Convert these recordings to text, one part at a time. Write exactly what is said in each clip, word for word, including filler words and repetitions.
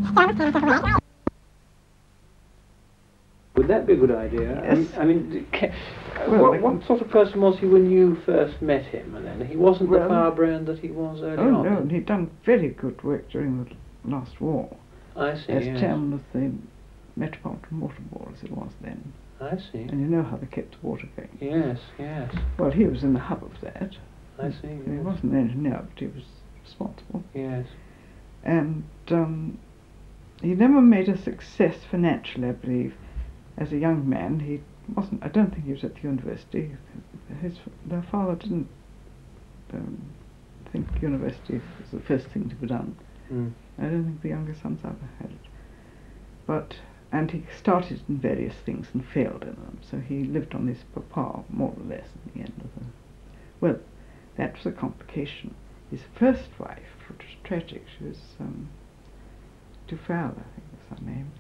Would that be a good idea? Yes. I mean, I mean ca- Well, what, like- what sort of person was he when you first met him? And then he wasn't Well- the firebrand that he was early Oh on. no, and he'd done very good work during the last war I see. as yes. chairman of the Metropolitan Water Board, as it was then. I see. And you know how they kept the water going. Yes, yes. Well, he was in the hub of that. I see. He Yes. wasn't an engineer, but he was responsible. Yes. And um, he never made a success financially, I believe. As a young man, he wasn't. I don't think he was at the university. His their father didn't um, think university was the first thing to be done. Mm. I don't think the younger sons ever had it. But and he started in various things and failed in them. So he lived on his papa more or less at the end of the. Well, that was a complication. His first wife, which was tragic, she was um, Duval, I think was her name.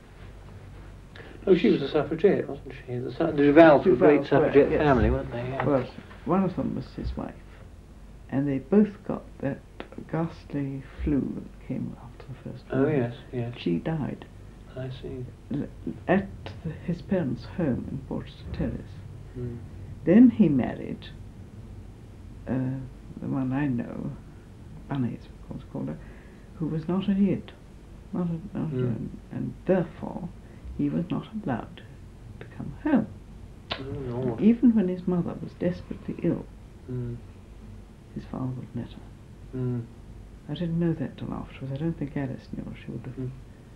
Oh, she was a suffragette, wasn't she? The, su- the Duvals were a great Duvals were, suffragette yes. family, weren't they? Yeah. Well, one of them was his wife, and they both got that ghastly flu that came after the first Oh war. yes, yes. She died I see. l- at the, his parents' home in Porchester Terrace. Mm. Then he married uh, the one I know, Bunny, as of course called her, who was not a Yid, not a, not Mm. a, and therefore he was not allowed to come home. Oh Lord. Even when his mother was desperately ill, Mm. his father would let her. Mm. I didn't know that till afterwards. I don't think Alice knew, or she would have Mm.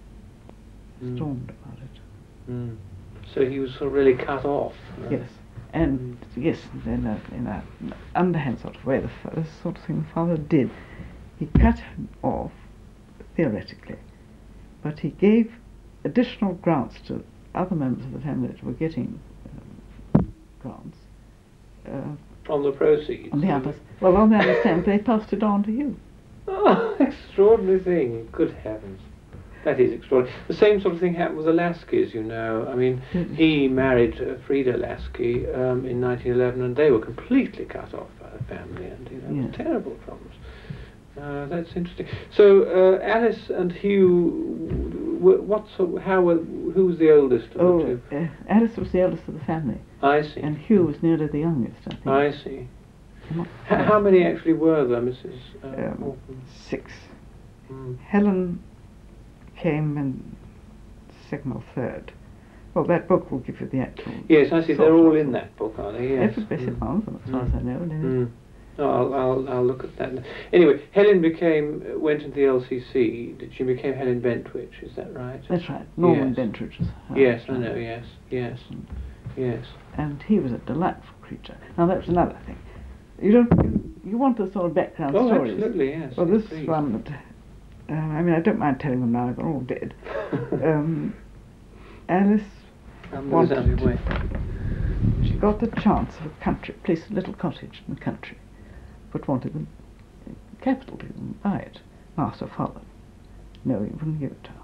Mm. stormed about it. Mm. So he was sort of really cut off. uh, Yes, and yes, in a, in a underhand sort of way, the, fa- the sort of thing the father did. He cut him off, theoretically, but he gave additional grants to other members of the family that were getting um, grants. Uh, From the proceeds. on the others, well, on the other hand, they passed it on to you. Oh, extraordinary thing. Good heavens. That is extraordinary. The same sort of thing happened with the Laskys, you know. I mean, Mm. he married uh, Frida Lasky um, in nineteen eleven, and they were completely cut off by the family, and you know, Yes. terrible problems. Uh, that's interesting. So uh, Alice and Hugh, w- what sort, how were, who was the oldest of Oh, the two? uh, Alice was the eldest of the family, I see. and Hugh was nearly the youngest, I think. I see. Not H- how many actually were there, Missus Uh, Um, Morton? Six. Mm. Helen came in second or third. Well, that book will give you the actual. Yes, I see. sort They're all of- in that book, are they? Yes. Every bit Mm. one of them, as far as I know. anyway. Mm. Oh, I'll, I'll, I'll look at that. Anyway, Helen became, went into the L C C. Did she became Helen Bentwich, is that right? That's right. Norman Yes. Bentridge. was her Yes, I son. know, yes, yes, yes. And he was a delightful creature. Now, that was another thing. You don't. You, you want the sort of background Oh, stories. absolutely, yes. Well, this please. one that. Uh, I mean, I don't mind telling them now. They're all dead. um, Alice Um, there was wanted- only way. She got the chance of a country place, a little cottage in the country, but wanted the capital to buy it. Asked her father. No, he wouldn't give it to her.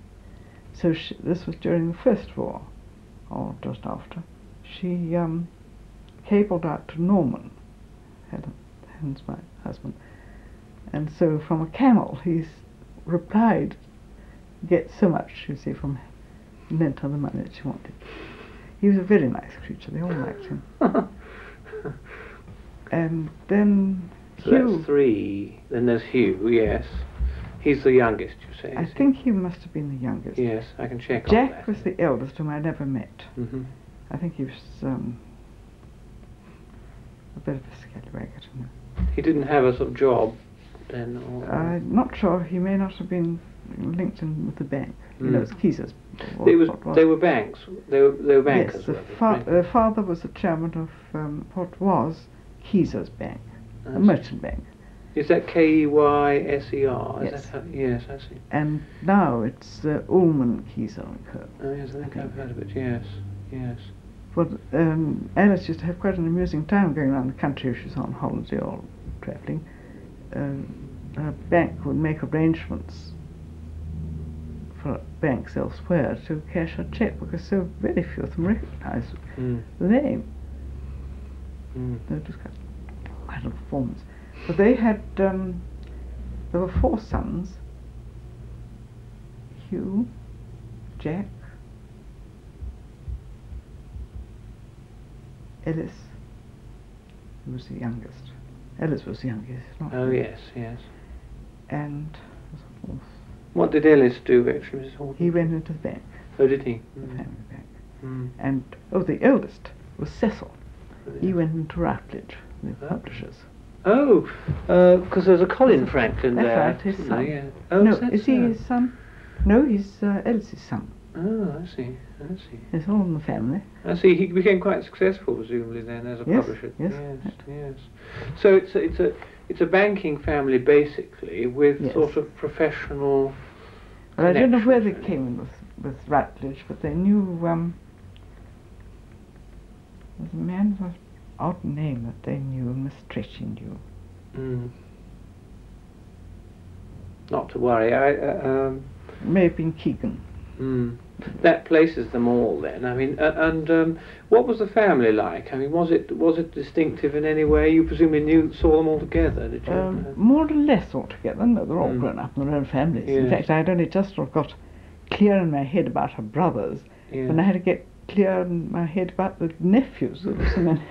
So she, this was during the First War, or just after. She um, cabled out to Norman, Helen, Helen's my husband, and so from a camel he's replied, get so much, you see, from lent her the money that she wanted. He was a very nice creature, they all liked him. And then So Hugh, that's three. Then there's Hugh, yes. He's the youngest, you say. I is he? think he must have been the youngest. Yes, I can check on Jack that. was the eldest, whom I never met. Mm-hmm. I think he was um, a bit of a scallywag, I don't know. He didn't have a sort of job then, or... I'm not sure, he may not have been linked in with the bank. You know, Mm. it's Keezer's. They was, what was. they were banks. They were they were bankers. Yes, the were they? fa- Right. uh, father was the chairman of um, what was Keezer's Bank, I a see. merchant bank. Is that K E Y S E R? Is Yes. that how, yes, I see. And now it's uh, Ullman Keezer and Co. Oh yes, I think I've heard of it. Yes, yes. But um, Alice used to have quite an amusing time going around the country if she was on holiday or travelling. Um, her bank would make arrangements for banks elsewhere to cash her cheque because so very few of them recognised Mm. the name. Mm. It was quite, quite a performance. But they had, um, there were four sons. Hugh, Jack, Ellis, who was the youngest. Ellis was the youngest, not Oh, Hugh. yes, yes. And What did Ellis do, actually, Missus Horton? he went into the bank, Oh, did he? the Mm. family bank. Mm. And, oh, the eldest was Cecil. Oh, He yeah. went into Routledge, the Oh. publishers. Oh, because there's a Colin Franklin That's there. right, his isn't son. there? Yeah. Oh, no, that is he so? his son? No, he's uh, Ellis's son. Oh, I see. I see. It's all in the family. I see. He became quite successful, presumably, then as a Yes, publisher. yes, yes, right. yes. So it's a, it's a it's a banking family basically with Yes. sort of professional. Well, I don't know where they connections, came in with, with Routledge, but they knew, um, there's a man with an odd name that they knew and Miss Tretchy knew. Mm. Not to worry. I uh, um, It may have been Keegan. mm. That places them all then. I mean, uh, and um, what was the family like? I mean, was it was it distinctive in any way? You presumably knew saw them all together, did you? Um, more or less altogether. No, they're all Mm. grown up in their own families. In Yes. fact, I'd only just sort of got clear in my head about her brothers, Yeah. and I had to get clear in my head about the nephews. There were so many.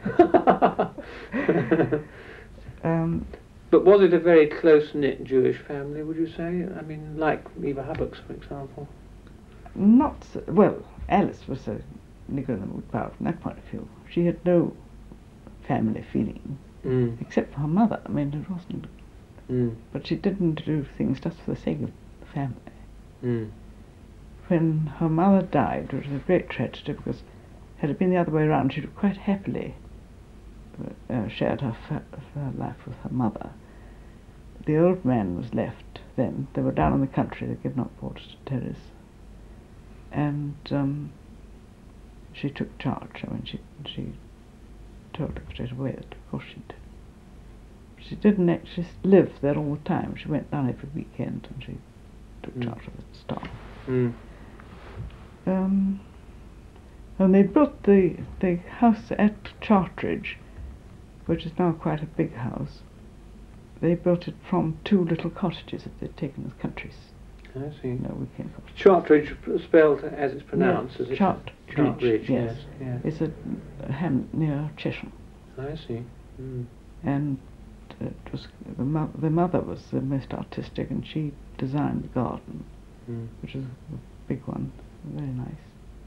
um, But was it a very close-knit Jewish family, would you say? I mean, like Eva Hubbock's, for example. not so, well. Alice was a nigger in the mood power from that point of view. She had no family feeling Mm. except for her mother. I mean, it wasn't. Mm. But she didn't do things just for the sake of the family. Mm. When her mother died, it was a great tragedy because had it been the other way around, she'd have quite happily uh, shared her, fa- her life with her mother. The old man was left then. They were down in the country. They'd given up Waterton Terrace. And um, she took charge. I mean, she, she told him straight away that of course she did. She didn't actually live there all the time. She went down every weekend and she took Mm. charge of the staff. Mm. Um, and they built the the house at Chartridge, which is now quite a big house. They built it from two little cottages that they'd taken as countries. I see. No, weekend cottages. Chartridge, p- spelled as it's pronounced, is it? Chart- Chartridge, yes. yes. yes. It's a, a hamlet near Chesham, I see. Mm. and it was the, mo- the mother was the most artistic, and she designed the garden, Mm. which is a big one, very nice.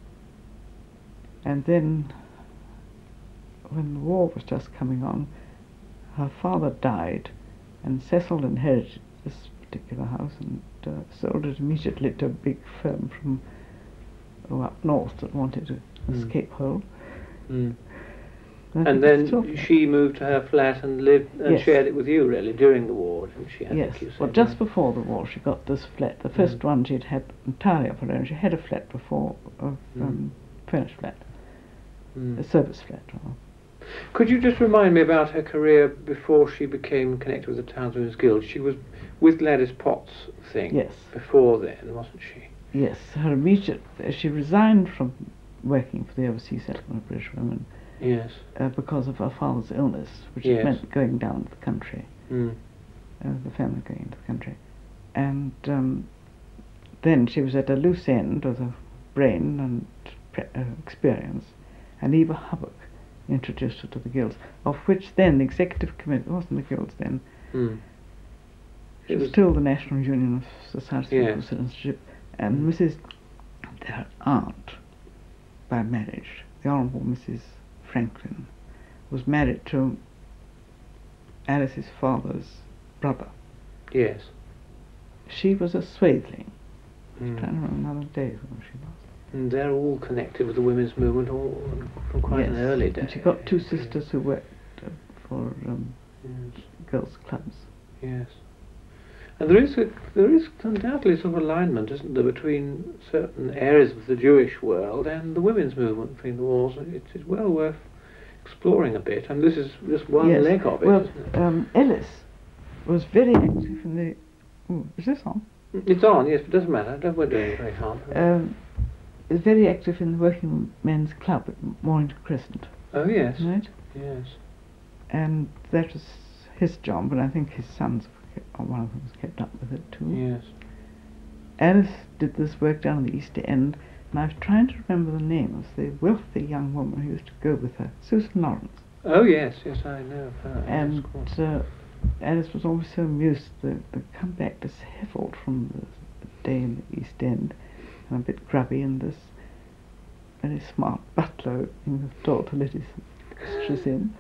And then, when the war was just coming on, her father died, and Cecil inherited this particular house and uh, sold it immediately to a big firm from oh, up north that wanted to Mm. escape hole. Mm. I think And it's still then there. she moved to her flat and lived and Yes. shared it with you, really, during the war, didn't she? I Yes, think you said, well, just yeah. before the war, she got this flat. The first Mm. one she'd had entirely of her own. She had a flat before, of Mm. um, furnished flat, Mm. a service flat. Rather. Could you just remind me about her career before she became connected with the Townswomen's Guild? She was with Gladys Potts thing Yes. before then, wasn't she? Yes, her immediate. She resigned from working for the Overseas Settlement of British Women Yes. uh, because of her father's illness, which Yes. meant going down to the country, Mm. uh, the family going into the country. And um, then she was at a loose end with her brain and pre- uh, experience, and Eva Hubbock introduced her to the guilds, of which then the executive committee, it wasn't the guilds then, Mm. it It was was- still the National Union of Societies Yes. for Equal Citizenship, and Missus their aunt by marriage, the Honourable Missus Franklin, was married to Alice's father's brother. Yes. She was a Swathling. I'm Mm. trying to remember another day who she was. And they're all connected with the women's movement all from quite an Yes, early day. and she got two Yes. sisters who worked uh, for um, Yes. girls' clubs. Yes. And there is a, there is undoubtedly sort of alignment, isn't there, between certain areas of the Jewish world and the women's movement between the wars. It is well worth exploring a bit. And this is just one Yes. leg of it, Well, isn't it? um, Ellis was very active in the. Ooh, is this on? It's on, yes, but it doesn't matter. Don't we're doing it very hard. Um, is very active in the Working Men's Club at Mornington Crescent, Oh, yes. right? Yes. And that was his job, and I think his sons, were kept, or one of them was kept up with it too. Yes. Alice did this work down in the East End, and I was trying to remember the name of the wealthy young woman who used to go with her, Susan Lawrence. Oh yes, yes, I know of her. And Yes, of course. uh, Alice was always so amused to to come back dishevelled from the day in the East End, and a bit grubby, and this very smart butler opening the door to let his mistress in.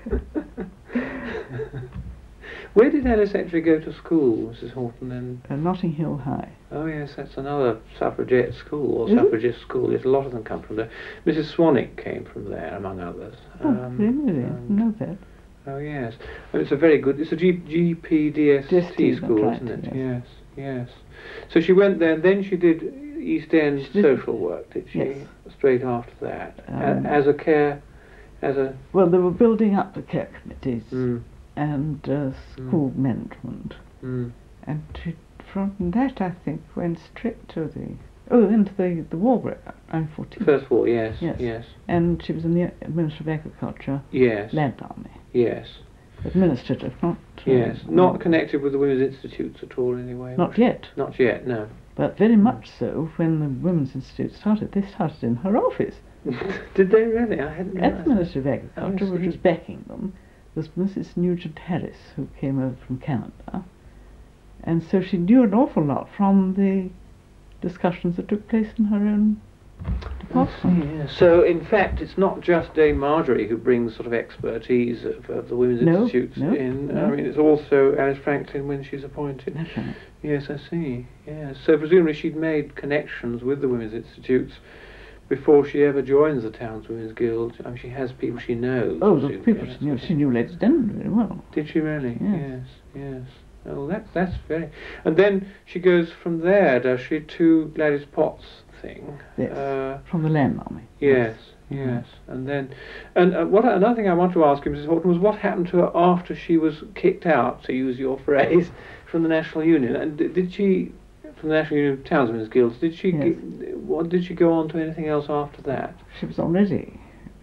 Where did Alice actually go to school, Missus Horton? Then? Uh, Notting Hill High. Oh yes, that's another suffragette school, or Is it? suffragist school. Yes, a lot of them come from there. Missus Swanwick came from there, among others. Oh, really? I didn't and- know that. Oh yes, and it's a very good. It's a G, G P D S T D S T, that's school, right, isn't it? yes. Yes, yes. So she went there, and then she did East End She did- social work, did she? Yes. Straight after that, A- Um, as a care, as a. Well, they were building up the care committees Mm, and uh, school management. mm, And she, from that, I think, went straight to the... Oh, into the, the war break out, I'm fourteen. First war, yes, Yes. yes, And she was in the Ministry of Agriculture, yes, Land Army. yes, Administrative, not... uh, yes. Not connected with the women's institutes at all, anyway. Not yet, Not yet, no. but very much so when the Women's Institute started. They started in her office. Did they really? I hadn't At the realised. Ministry of Agriculture, I which was see. backing them, was Missus Nugent Harris, who came over from Canada. And so she knew an awful lot from the discussions that took place in her own department. Yeah. So, in fact, it's not just Dame Marjorie who brings sort of expertise of, of the women's No, institutes no, in. no. I mean, it's also Alice Franklin when she's appointed. That's right. Yes, I see. Yes. So presumably she'd made connections with the women's institutes before she ever joins the town's women's guild. I mean, she has people she knows. Oh, the presumably, people that's she knew, the she thing. knew Lady Denman very well. Did she really? Yes. Yes. Yes. Oh, that's that's very. And then she goes from there, does she, to Gladys Potts thing? Yes. Uh, From the Land Army. Yes, Mhm. yes, and then, and uh, what another thing I want to ask you, Missus Horton, was what happened to her after she was kicked out, to use your phrase, from the National Union? And d- did she, from the National Union of Townsmen's Guilds, did she, Yes. g- what did she go on to anything else after that? She was already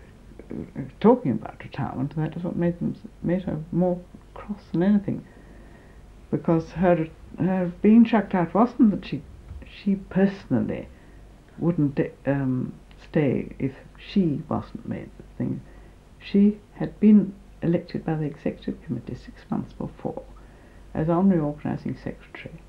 uh, talking about retirement, and that is what made them made her more cross than anything. Because her her being chucked out wasn't that she she personally wouldn't um, stay if she wasn't made the thing. She had been elected by the executive committee six months before as honorary organising secretary,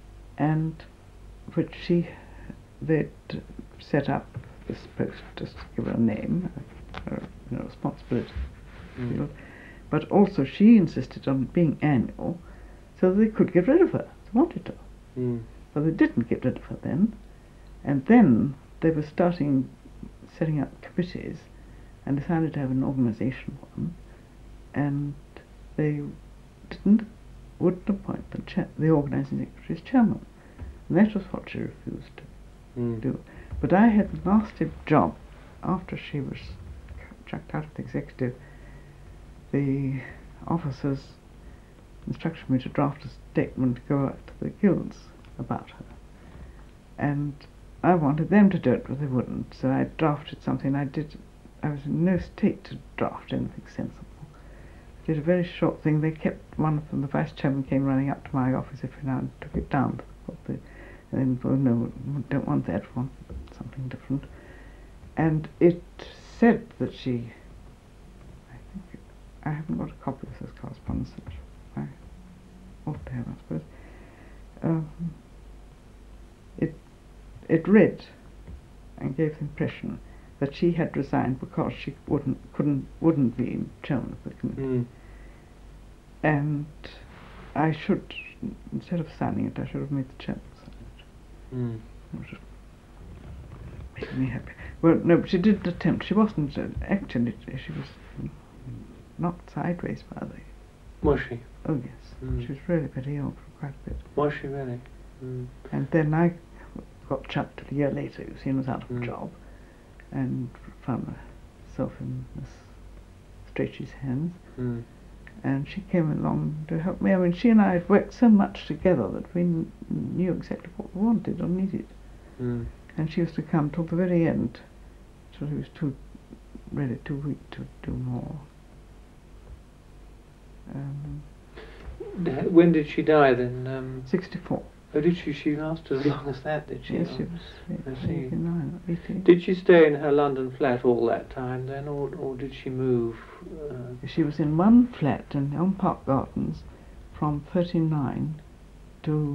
and which she they'd set up this post just to give her a name, a, a you know, responsibility Mm. field. But also she insisted on being annual, so they could get rid of her. They wanted to. Mm. But they didn't get rid of her then. And then they were starting setting up committees and decided to have an organisation one. And they didn't, wouldn't appoint the, cha- the organising secretary as chairman. And that was what she refused to Mm. do. But I had a nasty job after she was chucked out of the executive. The officers instructed me to draft a statement to go out to the guilds about her. And I wanted them to do it, but they wouldn't. So I drafted something. I did. I was in no state to draft anything sensible. I did a very short thing. They kept one of them. The vice chairman came running up to my office every now and took it down. The, and then, oh no, we don't want that. We want something different. And it said that she. I think I haven't got a copy of this correspondence. Which I ought to have, I suppose. Um, it it read and gave the impression that she had resigned because she wouldn't couldn't wouldn't be chairman of the committee. Mm. And I should, instead of signing it, I should have made the chairman sign it. Mm. It would have made me happy. Well, no, but she did attempt. She wasn't uh, actually. She was knocked sideways by the. Was she? Oh yes, Mm. she was really very ill for quite a bit. Was she really? Mm. And then I got chucked a year later, you see, and was out of a Mm. job, and found myself in Miss Strachey's hands. Mm. And she came along to help me. I mean, she and I had worked so much together that we kn- knew exactly what we wanted or needed. Mm. And she used to come till the very end, till she was too, really too weak to do more. Um, D- When did she die then? Um, sixty-four. Oh, did she? She lasted as long as that, did she? Yes, Oh, she was I see. eighty-nine, eighty. Did she stay in her London flat all that time then, or or did she move? Uh, She was in one flat in Elm Park Gardens from thirty-nine to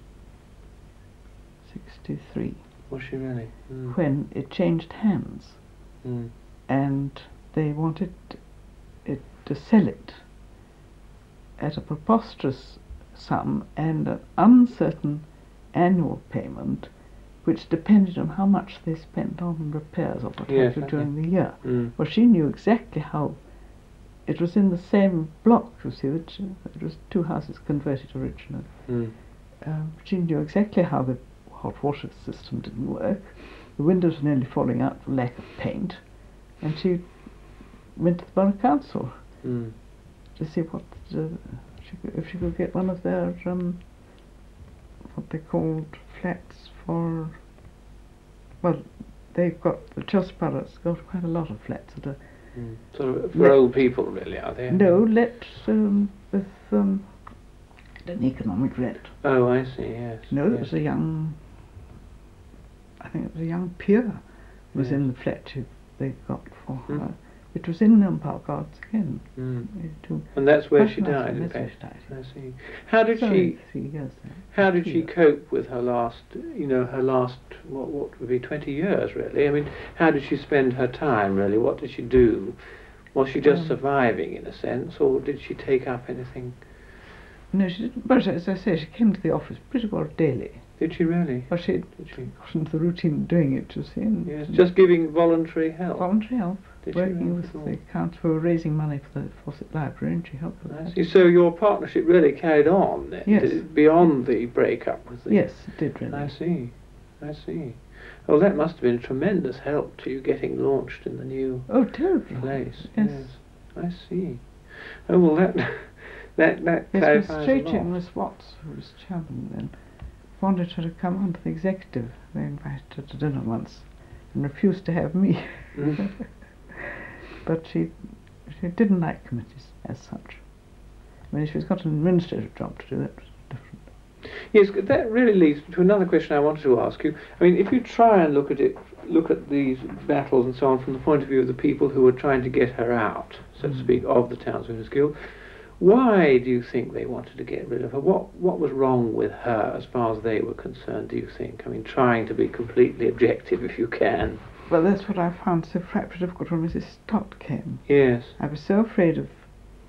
sixty-three, was she really? Mm. when it changed hands, Mm. and they wanted it to sell it at a preposterous sum and an uncertain annual payment, which depended on how much they spent on repairs or what Yes, have you I during the year. Mm. Well, she knew exactly how. It was in the same block, you see, which uh, it was two houses converted originally. Mm. Um, she knew exactly how the hot water system didn't work. The windows were nearly falling out for lack of paint, and she went to the borough council Mm. to see what uh, she could, if she could get one of their um, what they called flats for. Well, they've got the Chelsea borough's got quite a lot of flats that are Mm. Sort of for Let- old people, really, are they? no let um, with um, an economic rent. Oh, I see. Yes. No, it yes. was a young. I think it was a young peer who was Yes. in the flat she, they got for her. Mm. It was in Elm Park Gardens again. Mm. eighty-two. And that's where Quite she nice, died, and in that's where fact. she died. I see. How did So she? three years there. How did Three she years. cope with her last? You know, her last what? What would be twenty years, really? I mean, how did she spend her time, really? What did she do? Was she just Um, surviving, in a sense, or did she take up anything? No, she didn't. But as I say, she came to the office pretty well daily. Did she really? Well, she Did she? got into the routine of doing it, you see. And Yes. Just giving voluntary help. voluntary help, Did she working really? with the council who were raising money for the Fawcett Library, and she helped with I that. see. So your partnership really carried on then, Yes. did it, beyond the breakup with the. Yes, it did really. I see. I see. Well, that must have been a tremendous help to you getting launched in the new Oh, terribly. place. Yes. I see. Oh well, that that that Yes, Miss clarifies a Strachey and lot. Miss Watts, who was chairman then, wanted her to come on to the executive. They invited her to dinner once and refused to have me. Mm. But she she didn't like committees as such. I mean, if she's got an administrative job to do, that was different. Yes, that really leads to another question I wanted to ask you. I mean, if you try and look at it, look at these battles and so on from the point of view of the people who were trying to get her out, so to Mm. speak, of the Townswomen's Guild, why do you think they wanted to get rid of her? What what was wrong with her as far as they were concerned, do you think? I mean, trying to be completely objective if you can. Well, that's what I found so frightfully difficult when Missus Stott came. Yes. I was so afraid of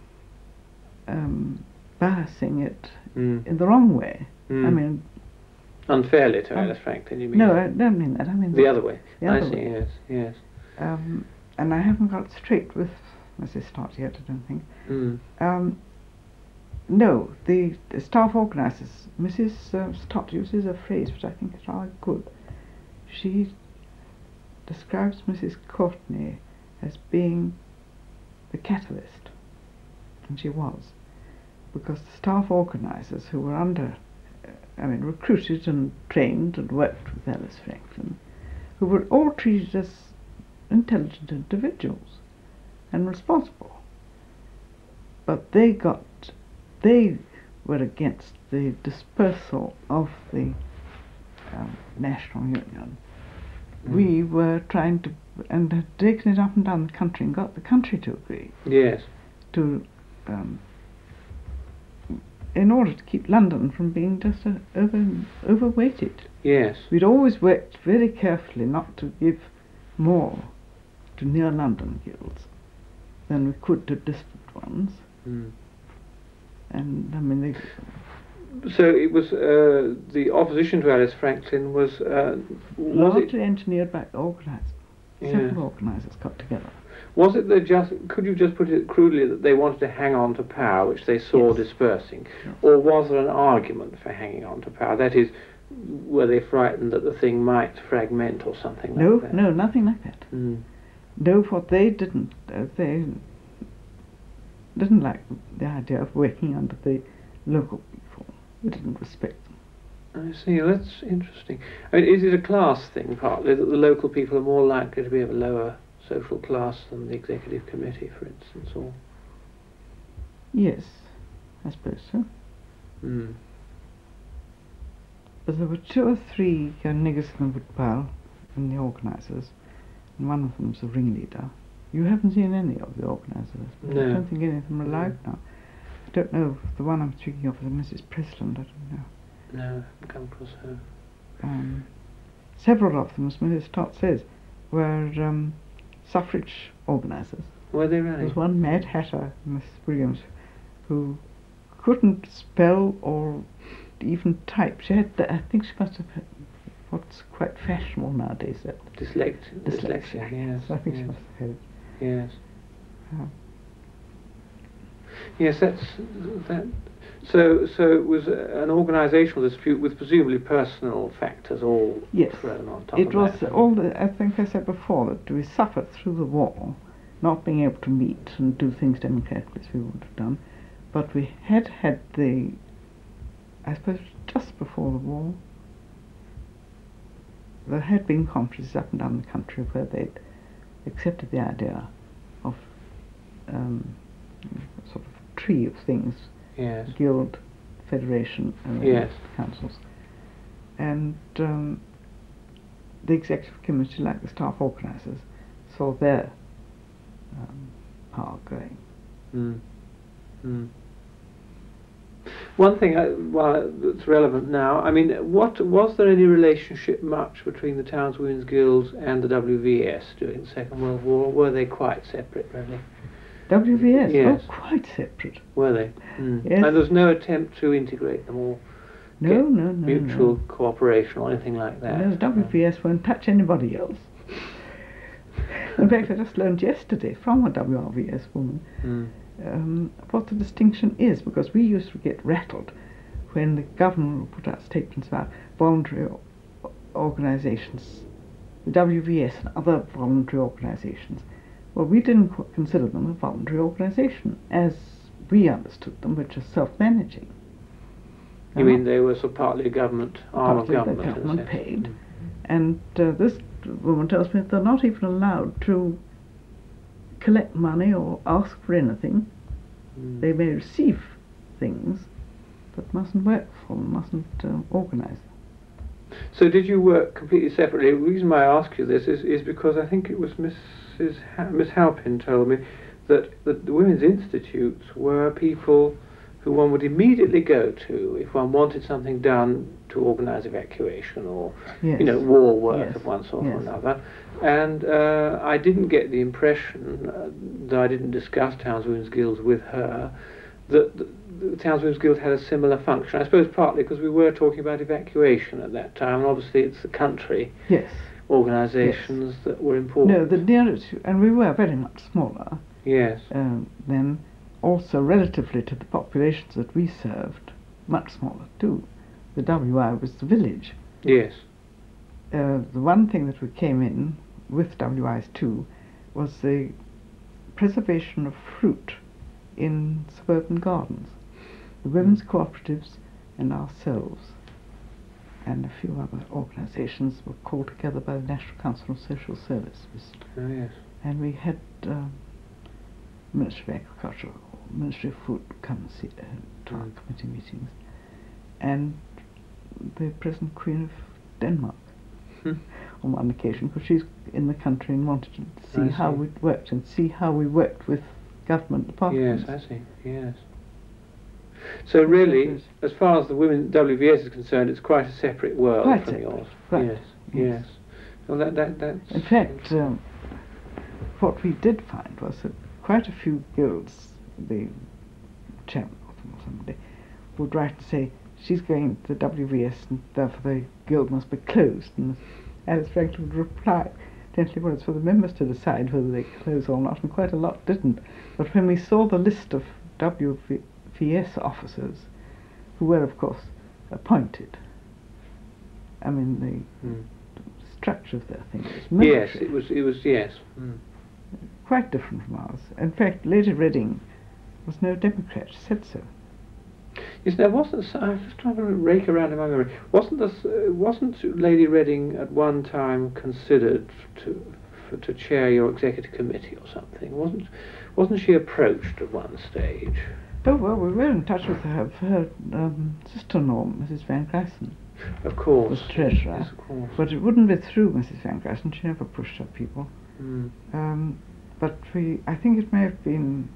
um, biasing it Mm. in the wrong way. Mm. I mean, Unfairly to um, Alice Franklin, you mean? no, I don't mean that. I mean The other way. The I other see, way. yes, yes. Um, and I haven't got straight with Missus Stott yet, I don't think. Mm. Um, no, the, the staff organisers, Missus Uh, Stott uses a phrase which I think is rather good. She describes Missus Courtney as being the catalyst, and she was, because the staff organisers who were under, uh, I mean, recruited and trained and worked with Alice Franklin, who were all treated as intelligent individuals and responsible, but they got, they were against the dispersal of the um, National Union. Mm. We were trying to, and had taken it up and down the country and got the country to agree Yes. to, um, in order to keep London from being just uh, over overweighted. Yes. We'd always worked very carefully not to give more to near London guilds than we could to distant ones. Mm. And I mean, they, So it was uh, the opposition to Alice Franklin was uh, was it largely engineered by organisers. Yeah. Several organisers got together. was it that just could you just put it crudely that they wanted to hang on to power, which they saw Yes. dispersing, Yes. or was there an argument for hanging on to power? That is, were they frightened that the thing might fragment or something No, like that? no, nothing like that. Mm. No, what they didn't, uh, they didn't like the idea of working under the local people. They didn't respect them. I see. That's interesting. I mean, is it a class thing partly that the local people are more likely to be of a lower social class than the executive committee, for instance, or? Yes, I suppose so. Mm. But there were two or three uh, niggers in the woodpile, in the organisers, and one of them's a ringleader. You haven't seen any of the organisers? No. I don't think any of them are alive No. now. I don't know if the one I'm speaking of is Missus Presland, I don't know. No, I haven't come across her. Um, several of them, as Missus Stott says, were um, suffrage organisers. Were they There really? was one Mad Hatter, Miss Williams, who couldn't spell or even type. She had, the, I think she must have had what's quite fashionable nowadays, that Dyslect- dyslexia. dyslexia, yes. So I think yes. she must have had it. Yes. Uh, Yes, that's that. So, so it was a- an organisational dispute with presumably personal factors all Yes. thrown on top It of was that. all the, I think I said before, that we suffered through the war, not being able to meet and do things democratically as we would have done, but we had had the, I suppose just before the war, there had been conferences up and down the country where they'd accepted the idea of um, a sort of tree of things, Yes. guild, federation, and then Yes. councils. And um, the executive committee, like the staff organisers, saw their um, power going. Mm. Mm. One thing, uh, well, that's relevant now. I mean, what was there any relationship much between the Towns Women's Guilds and the W V S during the Second World War? Or were they quite separate, really? W V S, Yes. oh, quite separate. Were they? Mm. Yes. And there was no attempt to integrate them or No, get no, no, mutual no. cooperation or anything like that? No, the W V S won't touch anybody else. In fact, I just learned yesterday from a W R V S woman Mm. um, what the distinction is, because we used to get rattled when the government would put out statements about voluntary o- organisations, the W V S and other voluntary organisations. Well, we didn't qu- consider them a voluntary organisation as we understood them, which is self-managing. You They're mean not- they were sort of partly a government arm of Partly the government? in a government sense. paid. Mm. And uh, this woman tells me they're not even allowed to collect money or ask for anything. Mm. They may receive things, but mustn't work for them, mustn't uh, organise them. So did you work completely separately? The reason why I ask you this is, is because I think it was Missus Ha- Miss Halpin told me that, that the Women's Institutes were people who one would immediately go to if one wanted something done to organise evacuation or Yes. you know war work Yes. of one sort or Yes. another. And uh, I didn't get the impression, uh, though I didn't discuss Towns Women's Guilds with her, that the, the Towns Women's Guild had a similar function. I suppose partly because we were talking about evacuation at that time, and obviously it's the country Yes. organisations that were important. No, the nearest, and we were very much smaller Yes. um, then, also relatively to the populations that we served, much smaller too. The W I was the village. Yes. Uh, the one thing that we came in with W Is too was the preservation of fruit in suburban gardens. The women's cooperatives and ourselves and a few other organisations were called together by the National Council of Social Services, Oh yes. and we had um, Ministry of Agriculture, or Ministry of Food come and see, uh, to our Mm. committee meetings, and the present Queen of Denmark Hmm. on one occasion, because she's in the country and wanted to see I how see. we'd worked and see how we worked with government departments. Yes, I see. Yes. So really, Yes. as far as the women W V S is concerned, it's quite a separate world Quite from separate, yours. right, Yes. yes. Yes. Well, that that that's. In fact, um, what we did find was that quite a few guilds, the chairman of them or somebody, would write and say, she's going to the W V S and therefore the guild must be closed. And Alice Franklin would reply, gently, well, it's for the members to decide whether they close or not, and quite a lot didn't. But when we saw the list of W V S officers, who were, of course, appointed, I mean, the Mm. structure of their thing was Yes, military. it was. It was. Yes. Mm. Quite different from ours. In fact, Lady Reading was no Democrat, she said so. Yes, there wasn't. s- I was just trying to rake around in my memory. Wasn't this? Uh, wasn't Lady Reading at one time considered to for, to chair your executive committee or something? Wasn't? Wasn't she approached at one stage? Oh, well, we were in touch with her, her um, sister-in-law, Missus Van Gryson. Of course. was treasurer. Yes, of course. But it wouldn't be through Missus Van Grassen. She never pushed her people. Mm. Um, but we, I think it may have been,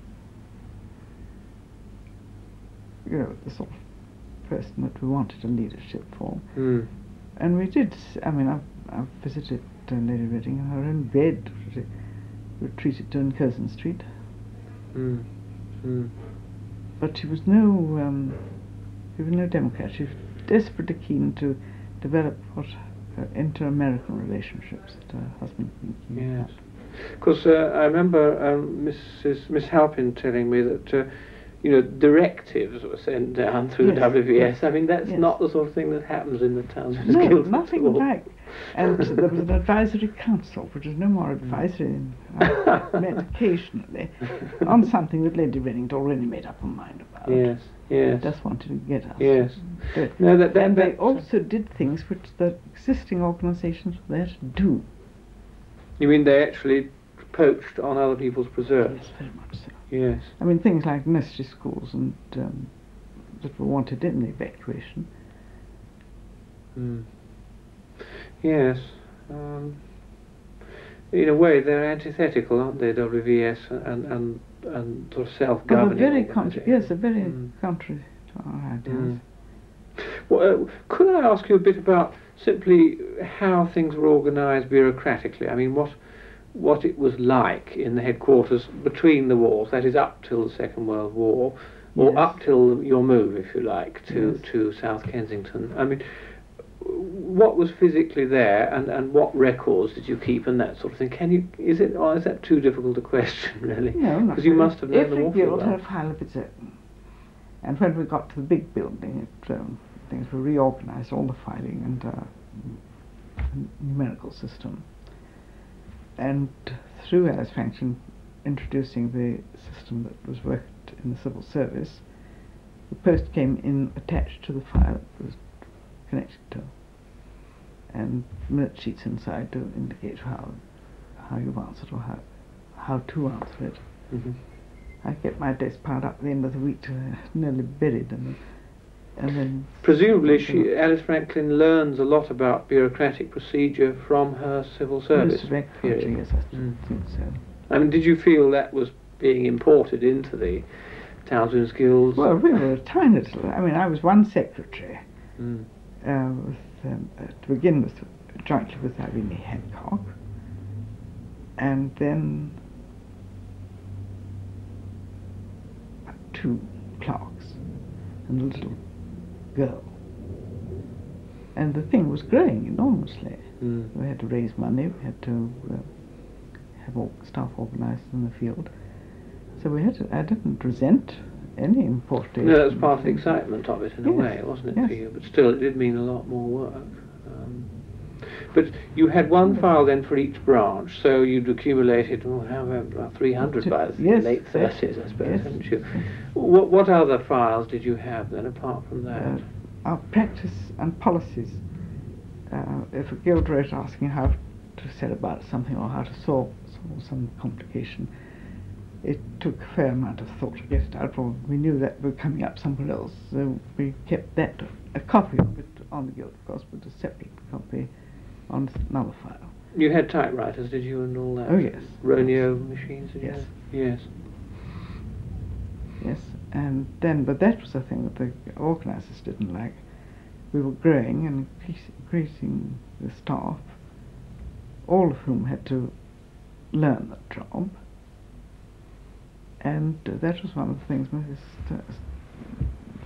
you know, the sort of person that we wanted a leadership for. Mm. And we did. I mean, I've, I've visited uh, Lady Reading in her own bed. She retreated to in Curzon Street. Mm. Mm. But she was no, um, she was no Democrat. She was desperately keen to develop what uh, inter-American relationships that her husband. Yes. Because uh, I remember um, Missus Miss Halpin telling me that uh, you know directives were sent down through Yes, the W V S. yes, I mean that's yes. not the sort of thing that happens in the Townsend No, Guild. nothing at all. like. And there was an advisory council, which is no more advisory. I met occasionally on something that Lady Reading had already made up her mind about. Yes, yes, Just wanted to get us. yes. to do it. No, that, that, And they that- also did things which the existing organisations were there to do. You mean they actually poached on other people's preserves? Yes, very much so. Yes. I mean, things like nursery schools and um, that were wanted in the evacuation. Mm. Yes. Um, in a way, they're antithetical, aren't they, W V S and and, and sort of But self-governing they're very contra- organisations? yes, they're very Mm. contrary to our ideas. Mm. Well, uh, could I ask you a bit about simply how things were organised bureaucratically? I mean, what what it was like in the headquarters between the wars, that is up till the Second World War, or Yes. up till your move, if you like, to, Yes. to South Kensington. I mean, what was physically there, and, and what records did you keep, and that sort of thing? Can you? Is it? Or is that too difficult a question, really? No, not Because you really. must have known them Every awfully guild well. had a file of its own. And when we got to the big building, it, um, things were reorganised, all the filing and uh, numerical system. And through Alice Franklin introducing the system that was worked in the civil service, the post came in attached to the file it was connected to, and minute sheets inside to indicate how how you've answered or how how to answer it. Mhm. I get my desk piled up at the end of the week to uh, nearly buried, and and then Presumably, she, Alice Franklin learns a lot about bureaucratic procedure from her civil service Yes, period. yes, I Mm. think so. I mean, did you feel that was being imported into the Townsend's Guilds? Well, we were a tiny little. I mean, I was one secretary Mm. uh, with, um, uh, to begin with, jointly with Irene Hancock, and then two clerks and a little girl. And the thing was growing enormously. Mm. We had to raise money, we had to uh, have all staff organised in the field. So we had to, I didn't resent any importation. No, that was part of the excitement of it in a Yes, way, wasn't it, yes. for you? But still, it did mean a lot more work. Um, but you had one file then for each branch, so you'd accumulated, well, how about about three hundred by the Yes, late yes, thirties, I suppose, yes. hadn't you? What, what other files did you have then, apart from that? Uh, our practice and policies. Uh, if a guild wrote asking how to set about something or how to solve, solve some complication, it took a fair amount of thought to get it out. Well, we knew that we were coming up somewhere else, so we kept that, a copy of it on the guild, of course, but a separate copy on another file. You had typewriters, did you, and all that? Oh, yes. Roneo machines, did you Yes. have? Yes. Yes, and then, but that was the thing that the organisers didn't like. We were growing and increasing, increasing the staff, all of whom had to learn the job. And uh, that was one of the things Missus St-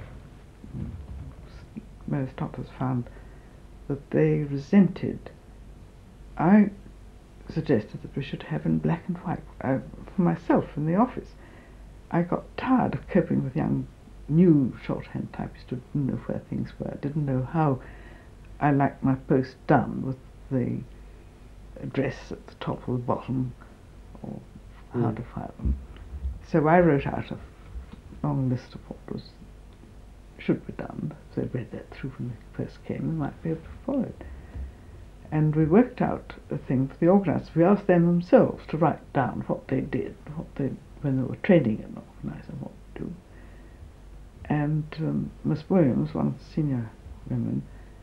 Mary Stoppers found that they resented. I suggested that we should have in black and white. Uh, for myself in the office, I got tired of coping with young, new shorthand typists who didn't know where things were, didn't know how I liked my post done with the address at the top or the bottom, or how Mm. to file them. So I wrote out a long list of what was should be done. So I read that through when they first came, they might be able to follow it. And we worked out a thing for the organisers. We asked them themselves to write down what they did, what they when they were training an organiser, what to do. And um, Miss Williams, one of the senior women,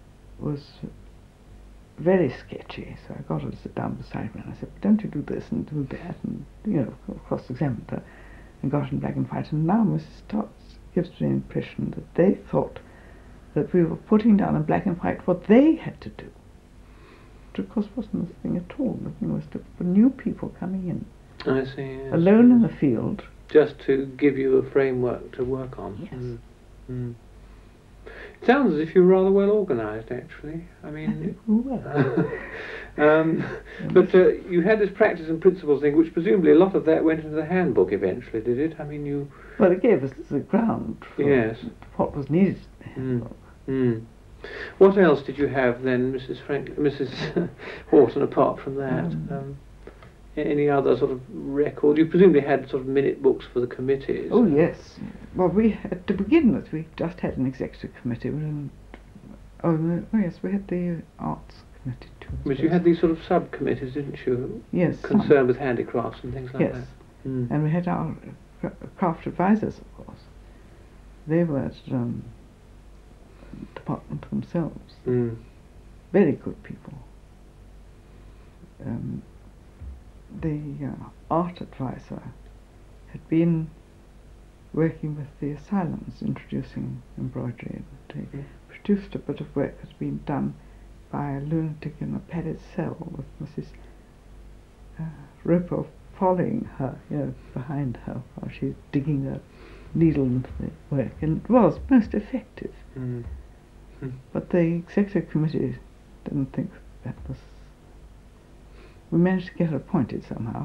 was very sketchy, so I got her to sit down beside me and I said, don't you do this and do that, and, you know, cross-examined her and got it in black and white. And now Missus Stotts gives me the impression that they thought that we were putting down in black and white what they had to do. Which of course wasn't the thing at all. The thing was to, for new people coming in, I see. Yes. alone in the field. Just to give you a framework to work on. Yes. Mm. Mm. It sounds as if you're rather well organised, actually. I mean, Well. um, but uh, you had this practice and principles thing, which presumably a lot of that went into the handbook eventually, did it? I mean, you. Well, it gave us the ground for Yes. what was needed in the Mm. handbook. Mm. What else did you have then, Missus Frank, Missus Horton, apart from that? Um, Um, any other sort of record? You presumably had sort of minute books for the committees. Oh yes. Well, we had, to begin with, we just had an executive committee. We didn't, oh, no, oh yes, we had the arts committee too. I But you suppose. had these sort of subcommittees, didn't you? Yes, some. Concerned with handicrafts and things like Yes. that. Mm. And we had our cra- craft advisors, of course. They were at um, department themselves. Mm. Very good people. Um, the uh, art advisor had been working with the asylums, introducing embroidery, and he Mm. produced a bit of work that had been done by a lunatic in a padded cell with Missus Uh, Roper following her, you know, behind her while she's digging a needle into the work, and it was most effective. Mm. But the executive committee didn't think that was. We managed to get her appointed somehow.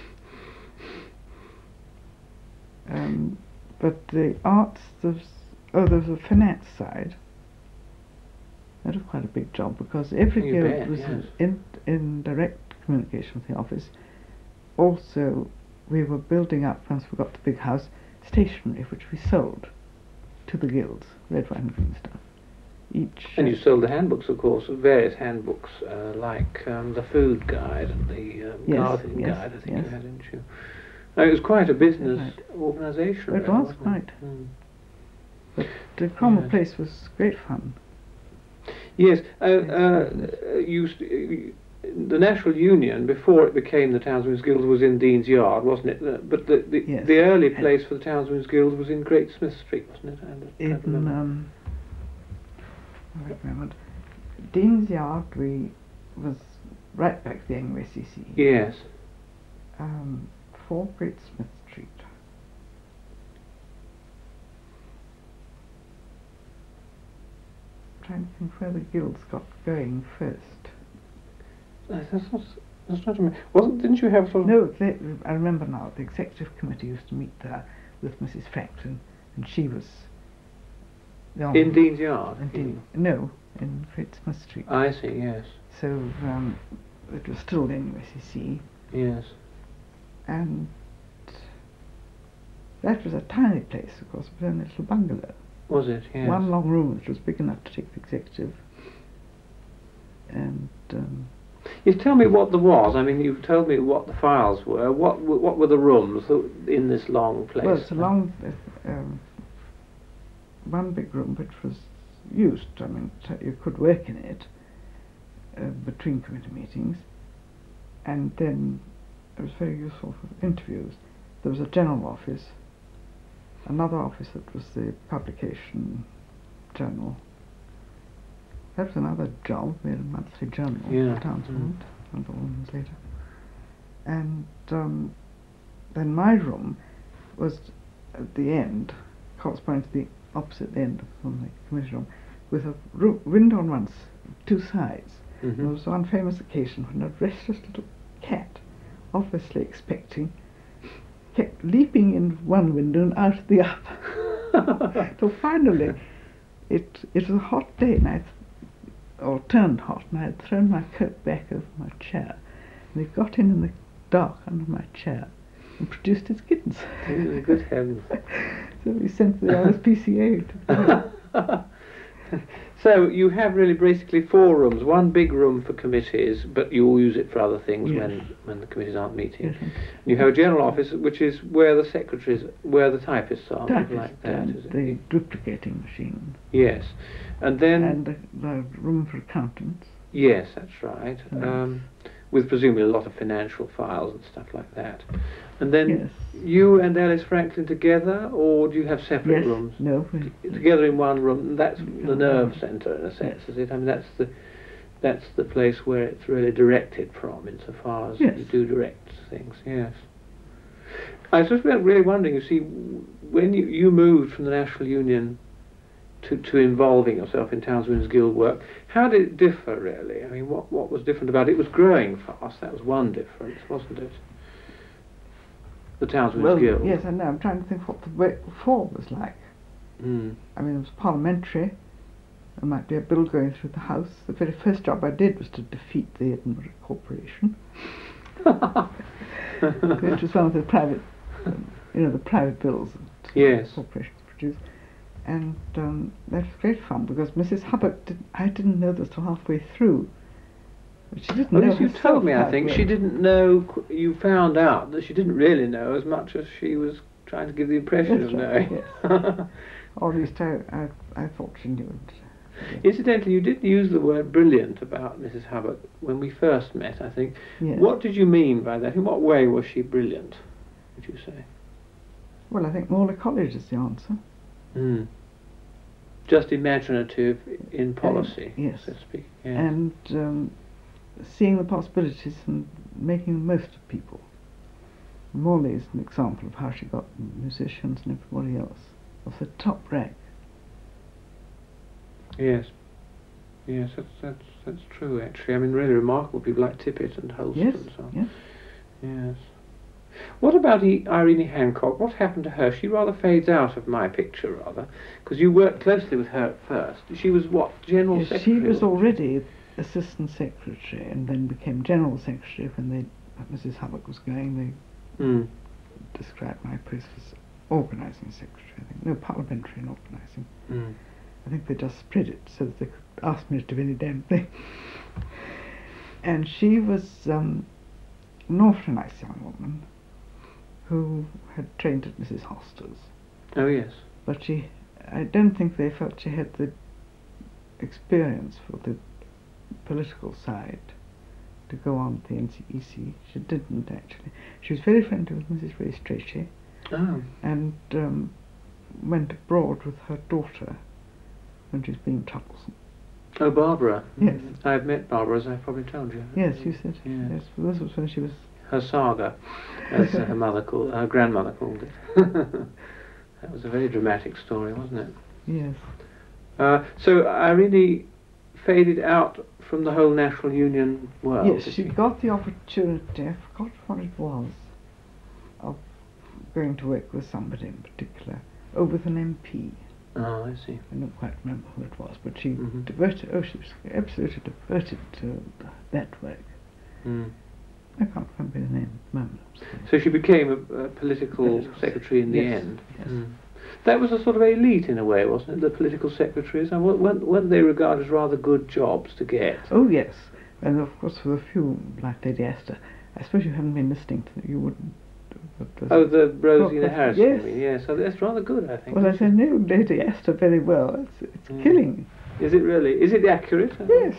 Um, but the arts, there's, oh, there was a finance side. That was quite a big job because every You year bet, it was yes. in, in direct communication with the office. Also, we were building up, once we got the big house, stationery which we sold to the guilds, red, white and green stuff. Each And you sold the handbooks, of course, various handbooks, uh, like um, the food guide and the um, Yes, gardening yes, guide, I think yes. you had, didn't you? Uh, it was quite a business Right. organisation. It really, was wasn't quite. Mm. But the Cromwell Yes. Place was great fun. Yes, uh, Yes, uh, business. uh, you st- you- the National Union, before it became the Townsmen's Guild, was in Dean's Yard, wasn't it? Uh, but the the, Yes. the early And- place for the Townsmen's Guild was in Great Smith Street, wasn't it? I under- In can't remember. um, wait a moment. Dean's Yard, we was right back to the Anglo S C C. Yes. Um, four Great Smith Street. Trying to think where the guilds got going first. Uh, That's not. That's not. a- Wasn't? Didn't you have sort of? No, they, I remember now. The executive committee used to meet there with Missus Frankton, and she was the In Dean's Yard. in Dean, no, in Great Smith Street. I see. Yes. So um, it was still in U S C C, Yes. and that was a tiny place, of course, but only a little bungalow. Was it? Yes. One long room which was big enough to take the executive. And um, You tell me what there was. I mean, you've told me what the files were. What w- what were the rooms that- in this long place? well, it's a long, uh, um, one big room which was used. I mean, t- you could work in it uh, between committee meetings, and then it was very useful for interviews. There was a general office, another office that was the publication journal. That was another job. We had a monthly journal, Yeah. Townsend, and all months later. And um, then my room was at the end, corresponding to the opposite end from the committee room, with a roo- window on one, s- two sides. Mhm. There was one famous occasion when a restless little cat, obviously expecting, kept leaping in one window and out the other. So finally, it it was a hot day, and I, th- or turned hot, and I had thrown my coat back over my chair, and it got in in the dark under my chair and produced its kittens. Oh, good heavens. So we sent the R S P C A to So you have really basically four rooms. One big room for committees, but you all use it for other things Yes. when, when the committees aren't meeting. Yes. You have a general office, which is where the secretaries, where the typists are, Typist, like that, and is it? the duplicating machine. Yes. And then... And the, the room for accountants. Yes, that's right. Mm. Um, with presumably a lot of financial files and stuff like that. And then Yes. you and Alice Franklin together, or do you have separate Yes. rooms? No. we- Together in one room. That's Mm. the nerve centre in a sense, is it? I mean, that's the that's the place where it's really directed from, insofar as Yes. you do direct things. Yes. I was just really wondering. You see, when you you moved from the National Union to to involving yourself in Townswomen's Guild work, how did it differ really? I mean, what what was different about it? It was growing fast. That was one difference, wasn't it? The Townswomen's Well, Guild. yes, I know. I'm trying to think what the way before was like. Mm. I mean, it was parliamentary. There might be a bill going through the House. The very first job I did was to defeat the Edinburgh Corporation. Which was one of the private, um, you know, the private bills that Yes. corporations produce. And um, that was great fun because Missus Hubbard, did, I didn't know this till halfway through. But she didn't Oh, know yes, you herself told me, how I it think. She worked. didn't know, qu- you found out that she didn't really know as much as she was trying to give the impression That's of right, knowing. Or at least I, I, I thought she knew it. Incidentally, you did use the word brilliant about Missus Hubbard when we first met, I think. Yes. What did you mean by that? In what way was she brilliant, would you say? Well, I think Morley College is the answer. Mm. Just imaginative in policy, yes. so to speak. Yes. And um, seeing the possibilities and making the most of people. Morley is an example of how she got musicians and everybody else of the top rank. Yes. Yes, that's, that's, that's true, actually. I mean, really remarkable people like Tippett and Holst Yes, and so on. yes. Yes. What about e- Irene Hancock? What happened to her? She rather fades out of my picture, rather, because you worked closely with her at first. She was what, General Yes, Secretary? she was or- already Assistant Secretary and then became General Secretary when they, Missus Hubbard was going. Mm. They described my post as Organising Secretary, I think. No, Parliamentary and Organising. Mm. I think they just spread it so that they could ask me to do any damn thing. And she was um, an awfully nice young woman who had trained at Missus Hoster's. Oh, yes. But she, I don't think they felt she had the experience for the political side to go on with the N C E C. She didn't actually. She was very friendly with Missus Ray Strachey Oh. and um, went abroad with her daughter when she was being troublesome. Oh, Barbara. Yes. I've met Barbara, as I probably told you. Yes, you said. Yes. Yes, well, this was when she was. Her saga, as uh, her mother called, her grandmother called it. That was a very dramatic story, wasn't it? Yes. Uh, so Irene faded out from the whole National Union world. Yes, did she got the opportunity, I forgot what it was, of going to work with somebody in particular, oh, with an M P. Oh, I see. I don't quite remember who it was, but she Mhm. devoted, oh, she was absolutely devoted to that work. Mm. I can't remember the name at the moment. I'm sorry. So she became a, a political Political secretary in the yes, end. yes. Mm. That was a sort of elite in a way, wasn't it? The political secretaries, and weren't, weren't they regarded as rather good jobs to get? Oh, yes. And of course, for the few, like Lady Astor, I suppose you haven't been listening to, you wouldn't. But there's- Oh, the Rosina Oh, Harrison. yes. you mean, yes. So that's rather good, I think. Well, I isn't said, know Lady Astor very well. It's, it's Mm. killing. it? Is it really? Is it accurate? Yes.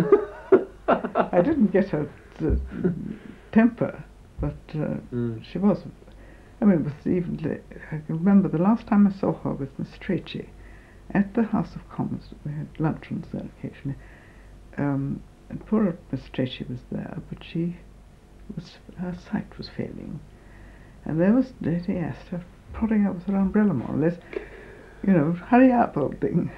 I didn't get her to temper, but uh, Mm. she was. I mean, with even la- I can remember the last time I saw her with Miss Strachey at the House of Commons. We had luncheons there occasionally. Um, and poor old Miss Strachey was there, but she was her sight was failing, and there was Lady Astor prodding up with her umbrella more or less. You know, hurry up, old thing.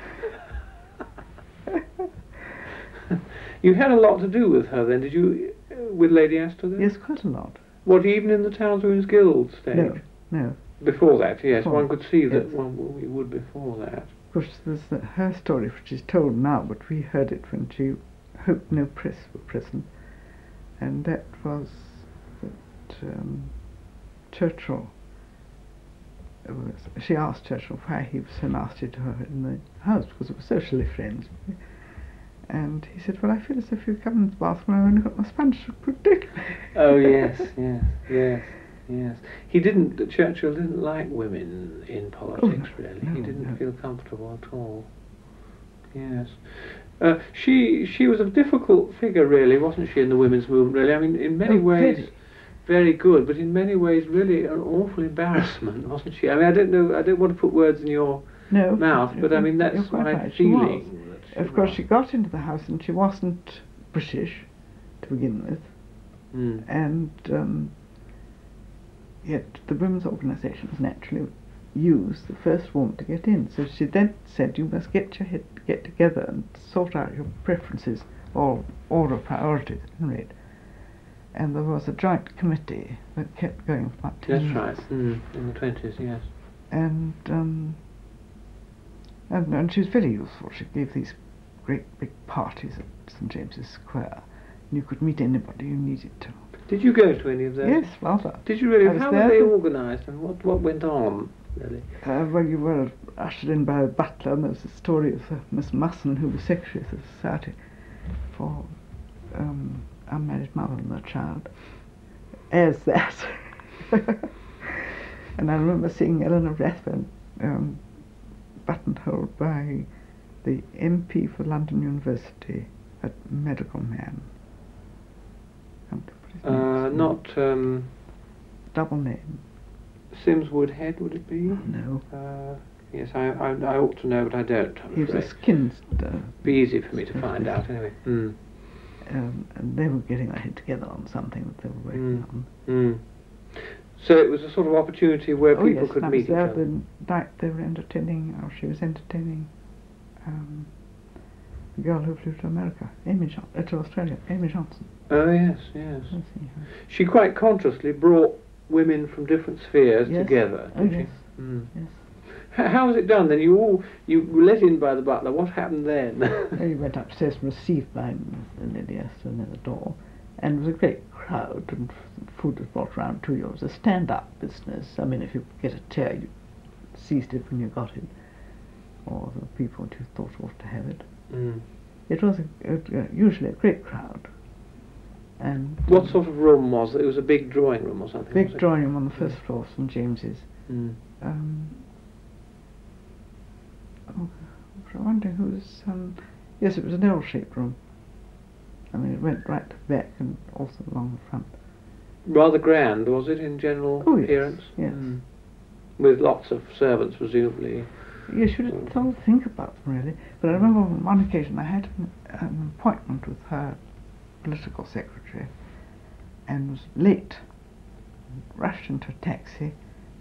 You had a lot to do with her then, did you? Uh, with Lady Astor then? Yes, quite a lot. What, even in the Townswomen's Guild stage? No, no. Before that, yes. Before. One could see that Yes. one w- would before that. Of course, there's the, her story, which is told now, but we heard it when she hoped no press were present, and that was that um, Churchill it was, she asked Churchill why he was so nasty to her in the house, because it was socially friends. And he said, well, I feel as if you come into the bathroom, I've only got my sponge to protect me. Oh, yes, yes, yes, yes. He didn't, Churchill didn't like women in politics, Oh, really. no, he didn't no. feel comfortable at all. Yes. Uh, she she was a difficult figure, really, wasn't she, in the women's movement, really? I mean, in many Oh, ways, very. very good, but in many ways, really an awful embarrassment, wasn't she? I mean, I don't know, I don't want to put words in your No, mouth, but I mean, you're that's quite my right, she was. feeling. that Of course, was. she got into the house and she wasn't British to begin with, Mm. and um, yet the women's organisations naturally used the first woman to get in. So she then said, you must get your head get together and sort out your preferences or order of priorities, at any rate. And there was a joint committee that kept going for about ten That's years. right, mm. in the twenties, yes. And, um, and and she was very useful. She gave these great big parties at St James's Square, and you could meet anybody you needed to. Did you go to any of those? Yes, rather. Did you really? I was How there were they the- organised and what, what went on, really? Uh, well, you were ushered in by a butler, and there was a story of uh, Miss Musson, who was secretary of the Society for um, Unmarried Mother and Their Child, as that. And I remember seeing Eleanor Rathbone um, buttonholed by the M P for London University, a medical man. Can't put his name. Uh, not um, Double name. Sims Woodhead, would it be? No. Uh, yes, I, I I ought to know, but I don't. I'm He was a afraid. skins. Uh, Be easy for me to find out, anyway. Mm. um, and they were getting their head together on something that they were working Mm. on. Mm. So it was a sort of opportunity where Oh people yes, could and I meet was each there other. the night they were entertaining, or she was entertaining um, the girl who flew to America, Amy John- uh, to Australia, Amy Johnson. Oh yes, yes. I see her. She quite consciously brought women from different spheres Yes. together. Oh did yes, she? Mm. yes. H- how was it done then? You all you were let in by the butler. What happened then? Then you went upstairs and received by Lady Astor near the door, and it was a great crowd, and f- food was brought round to you. It was a stand-up business. I mean, if you could get a chair, you seized it when you got it, or the people that you thought ought to have it. Mm. It was a, a, usually a great crowd. And What um, sort of room was it? It was a big drawing room or something. big was it? drawing room on the first floor of St James's. Mm. Um, oh, I'm wondering who's. Um, yes, it was an L-shaped room. I mean, it went right to the back and also along the front. Rather grand, was it, in general Oh, yes, appearance? yes. Mm. With lots of servants, presumably. Yes, you didn't sort of think about them really. But I remember on one occasion I had an, an appointment with her political secretary and was late. Rushed into a taxi,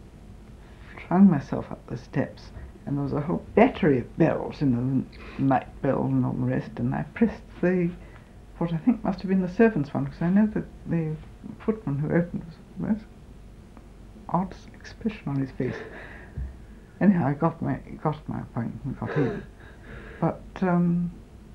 flung myself up the steps, and there was a whole battery of bells, you know, the night bell and all the rest, and I pressed the, what I think must have been the servants' one, because I know that the footman who opened was the most odd expression on his face. Anyhow, I got my got my appointment and got in. But um,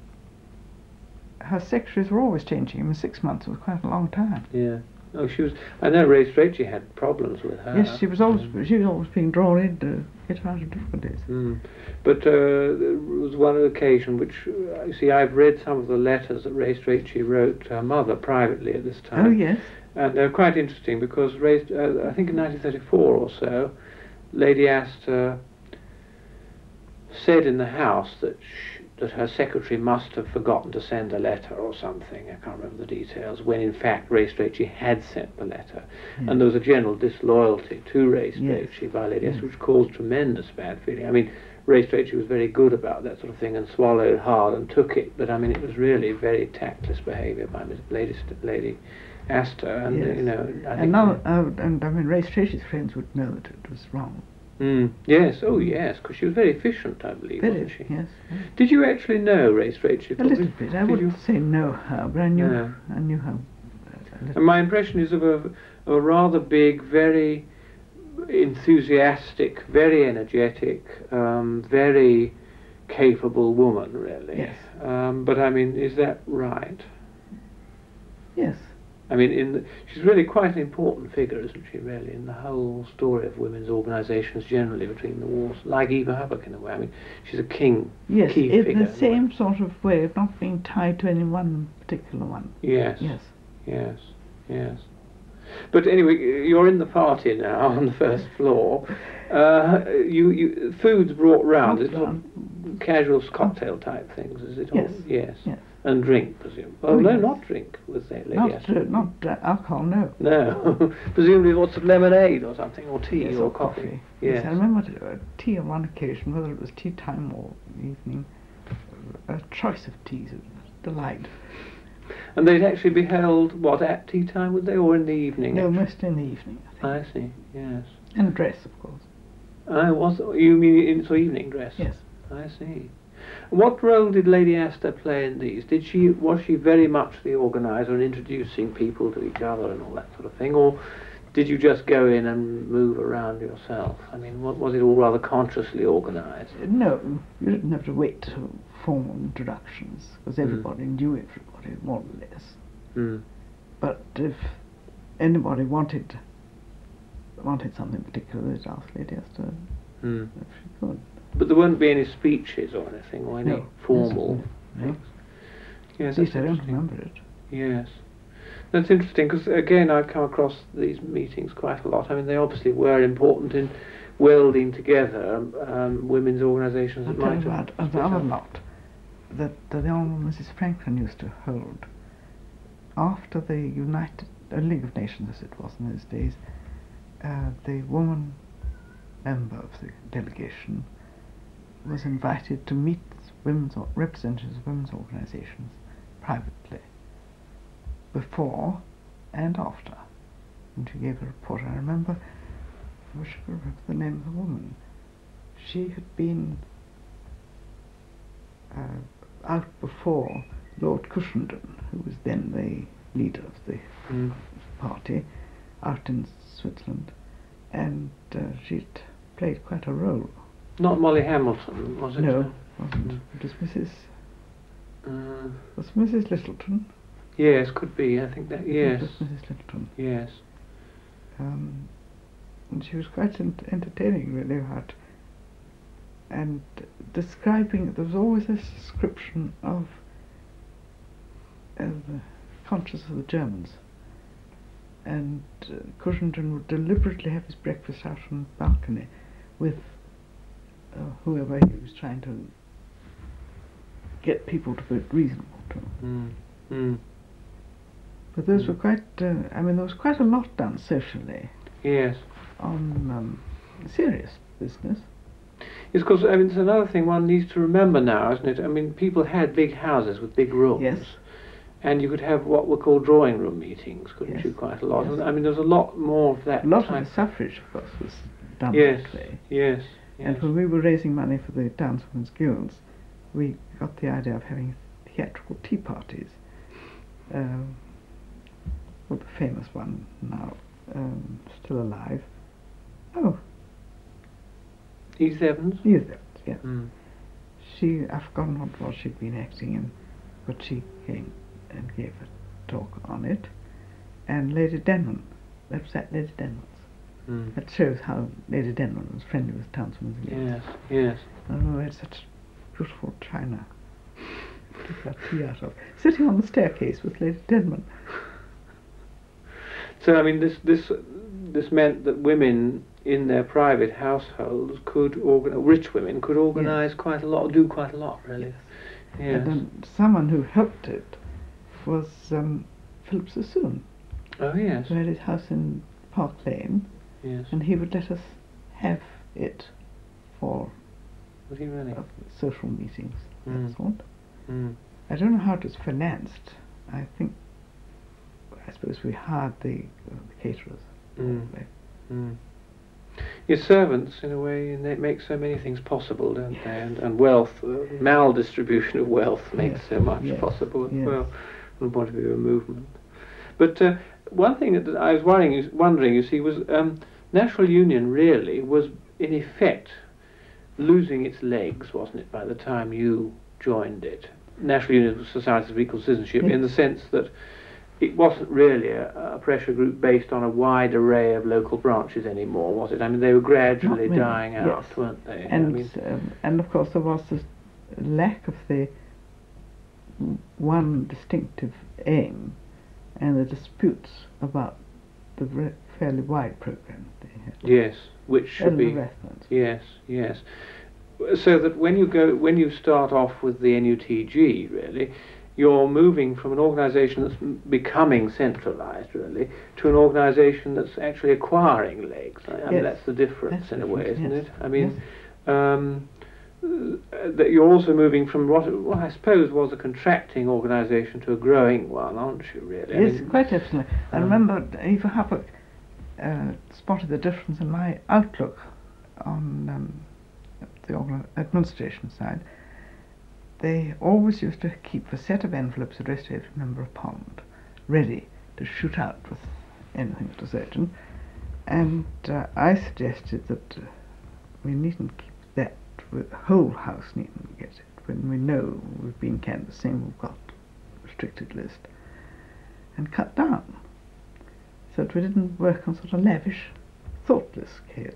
her secretaries were always changing. I mean, six months was quite a long time. Yeah. Oh, she was. I know Ray Strachey had problems with her. Yes, she was always Mm. she was always being drawn in to get her out of difficulties. Mm. But uh, there was one occasion which, uh, you see, I've read some of the letters that Ray Strachey wrote to her mother privately at this time. Oh yes, And they're quite interesting because Ray, uh, I think in nineteen thirty-four or so, Lady Astor said in the House that sh- that her secretary must have forgotten to send a letter or something. I can't remember the details. When in fact Ray Strachey had sent the letter, Yeah. and there was a general disloyalty to Ray Yes. Strachey by Lady Astor, Yes. which caused tremendous bad feeling. I mean, Ray Strachey was very good about that sort of thing and swallowed hard and took it, but I mean, it was really very tactless behaviour by Miss Lady St- Lady Astor, and uh, Yes. you know, I think and now uh, and I mean, Ray Strachey's friends would know that it was wrong. Mm, yes, oh yes, because she was very efficient, I believe, Very, wasn't she? yes. yes. Did you actually know Ray Strachey? A little bit. I Did wouldn't you? say know her, but I knew No. I knew her. uh, a little. And my impression is of a, of a rather big, very enthusiastic, very energetic, um, very capable woman, really. Yes. Um, but I mean, is that right? Yes, I mean, in the, she's really quite an important figure, isn't she, really, in the whole story of women's organisations generally between the wars, like Eva Hubbard in a way. I mean, she's a king, yes, key in figure. the same sort of way of not being tied to any one particular one. Yes. Yes. Yes. Yes. But anyway, you're in the party now on the first floor. Uh, you, you, food's brought round. It's all casual cocktail type things, is it? Yes. All? Yes. Yes. And drink, presume. Oh, Oh, no, yes. not drink, was there, Lady Not, Astrid? uh, not uh, alcohol, no. No. Presumably lots of lemonade or something, or tea Yes, or coffee. Yes. Yes. I remember uh, tea on one occasion, whether it was tea time or evening, a choice of teas, it was a delight. And they'd actually be held, what, at tea time, would they, or in the evening? No, mostly in the evening, I think. I see, yes. And a dress, of course. I was, you mean in so evening dress? Yes. I see. What role did Lady Astor play in these? Did she was she very much the organiser and introducing people to each other and all that sort of thing, or did you just go in and move around yourself? I mean, what, was it all rather consciously organised? No, you didn't have to wait for formal introductions, because everybody mm. knew everybody, more or less. Mm. But if anybody wanted wanted something particular, they'd ask Lady Astor mm. if she could. But there wouldn't be any speeches or anything, or any no, formal no. things? Yes, At least I don't remember it. Yes. That's interesting, because again I've come across these meetings quite a lot. I mean, they obviously were important in welding together um, women's organisations that I'll might tell you have... about another lot that uh, the Honourable Missus Franklin used to hold after the United uh, League of Nations, as it was in those days. Uh, the woman member of the delegation was invited to meet women's or representatives of women's organisations privately, before and after. And she gave a report. I remember, I wish I could remember the name of the woman. She had been uh, out before Lord Cushenden, who was then the leader of the mm. party, out in Switzerland, and uh, she'd played quite a role. Not Molly Hamilton, was it? No, it wasn't. Mm. It was Missus Uh, was Missus Littleton. yes, could be. I think that. Yes. It was Missus Littleton. Yes. Um, and she was quite ent entertaining, really, hard. And describing, there was always a description of uh, the conscience of the Germans. And uh, Cushenden would deliberately have his breakfast out on the balcony with uh, whoever he was trying to get people to be reasonable to. Mm. Mm. But those mm. were quite, uh, I mean, there was quite a lot done socially. Yes. On um, serious business. It's because, I mean, it's another thing one needs to remember now, isn't it? I mean, people had big houses with big rooms. Yes. And you could have what were called drawing room meetings, couldn't yes. you, quite a lot? Yes. And, I mean, there's a lot more of that A lot type. of the suffrage, of course, was done yes. that way. Yes. Yes. And when we were raising money for the Townswomen's Guilds, we got the idea of having theatrical tea parties. Um, well, the famous one now, um, still alive. Oh. Edith Evans? Edith Evans, yes. Mm. She, I've forgotten what it was she'd been acting in, but she came and gave a talk on it. And Lady Denman, that was at Lady Denman's. Mm. That shows how Lady Denman was friendly with Townswomen's Guilds. Yes, yes. And we had such beautiful china to took that tea out of, sitting on the staircase with Lady Denman. So I mean, this this this meant that women in their private households could organize, rich women could organise yes. quite a lot, do quite a lot, really. Yes. Yes. And um, someone who helped it was um, Philip Sassoon. Oh yes. Who had his house in Park Lane. Yes. And he would let us have it for would he really? Uh, social meetings, mm. that sort. Mm. I don't know how it was financed. I think, I suppose we hired the, uh, the caterers. Mm. Mm. Your servants, in a way, and they make so many things possible, don't yes. they? And, and wealth, uh, maldistribution of wealth makes yes. so much yes. possible as yes. well, from the point of view of movement. But uh, one thing that I was worrying, wondering, you see, was um, National Union really was, in effect, losing its legs, wasn't it, by the time you joined it? National Union was Societies of Equal Citizenship, yes. in the sense that it wasn't really a, a pressure group based on a wide array of local branches anymore, was it? I mean, they were gradually really, dying out, yes. weren't they? And I mean, um, and of course there was this lack of the one distinctive aim, and the disputes about the re- fairly wide program they had. yes, which should And be. the reference. Yes, yes. So that when you go, when you start off with the N U T G, really, you're moving from an organisation that's m- becoming centralised, really, to an organisation that's actually acquiring legs. I, I mean, Yes. that's the difference That's in a different, way, isn't yes. it? I mean, um, uh, that you're also moving from what, what I suppose was a contracting organisation to a growing one, aren't you? Really? I Yes, mean, quite definitely. I um, remember Eva Happock uh, spotted the difference in my outlook on um, the organ- administration side. They always used to keep a set of envelopes addressed to every member of Parliament, ready to shoot out with anything that was urgent. And uh, I suggested that uh, we needn't keep that, with the whole House needn't get it, when we know we've been canvassing, we've got a restricted list, and cut down, so that we didn't work on sort of lavish, thoughtless scale.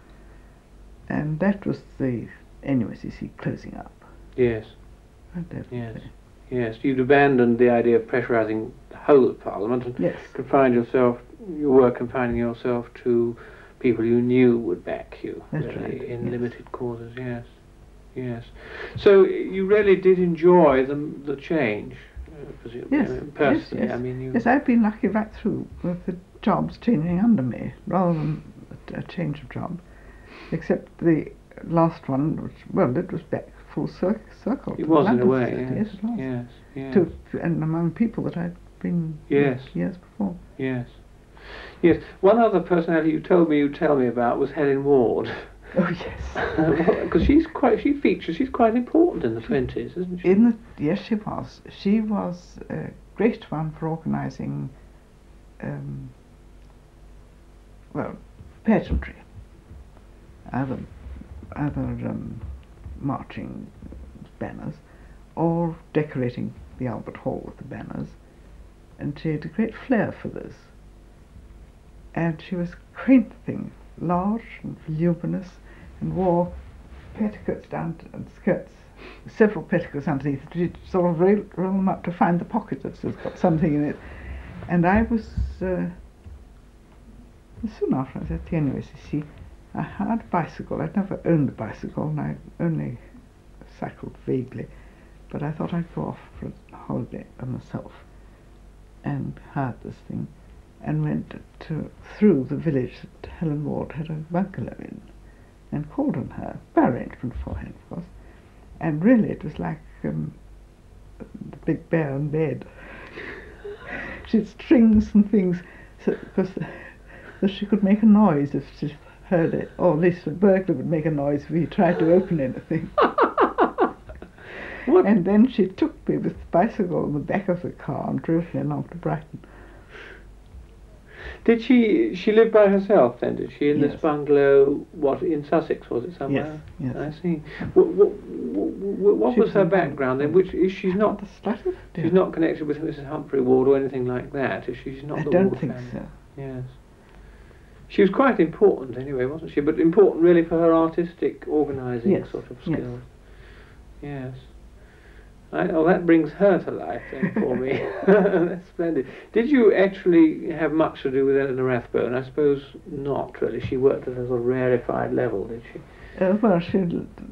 And that was the N U S C C closing up. yes. Quite definitely. Yes, yes. You'd abandoned the idea of pressurising the whole of Parliament and Yes. confined yourself, you were confining yourself to people you knew would back you, That's really, right, in yes. limited causes. Yes, yes. So you really did enjoy the the change, uh, presumably. Yes, I mean, personally. yes, yes. I mean, you. Yes, I've been lucky right through with the jobs changing under me, rather than a, a change of job, except the last one, which, well, it was back full cir- circle. It to was in a London way. Society. Yes, Yes, it was. yes, yes. To, and among people that I'd been Yes. with years before. Yes. Yes. One other personality you told me you'd tell me about was Helen Ward. Oh yes. Because she's quite, she features, she's quite important in the twenties, isn't she? In the yes, she was. She was a great one for organising, um, well, pageantry. Either either um, marching banners or decorating the Albert Hall with the banners, and she had a great flair for this. And she was a quaint thing, large and voluminous, and wore petticoats down to, and skirts, several petticoats underneath. She'd sort of roll, roll them up to find the pocket that's just got something in it. And I was, uh, soon after I was at the N U S C C, I had a bicycle. I'd never owned a bicycle, and I only cycled vaguely, but I thought I'd go off for a holiday by myself, and hired this thing, and went to through the village that Helen Ward had a bungalow in, and called on her, by arrangement beforehand, of course. And really it was like um, the big bear in bed. She had strings and things, so, because so she could make a noise if she heard it, or at least a burglar would make a noise if he tried to open anything. What? And then she took me with the bicycle on the back of the car and drove me along to Brighton. Did she, she live by herself then, did she, in Yes. this bungalow, what, in Sussex, was it somewhere? Yes, yes. I see. What, what, what, what She was was her in background then? London. Which, is she's not, The slightest idea. she's not connected with Missus Humphrey Ward or anything like that, is she? She's not I the don't Ward think family. so. Yes. She was quite important anyway, wasn't she? But important really for her artistic organising Yes, sort of yes. skills. Yes. I, oh, that brings her to life then for me. That's splendid. Did you actually have much to do with Eleanor Rathbone? I suppose not really. She worked at a sort of rarefied level, did she? Uh, well, she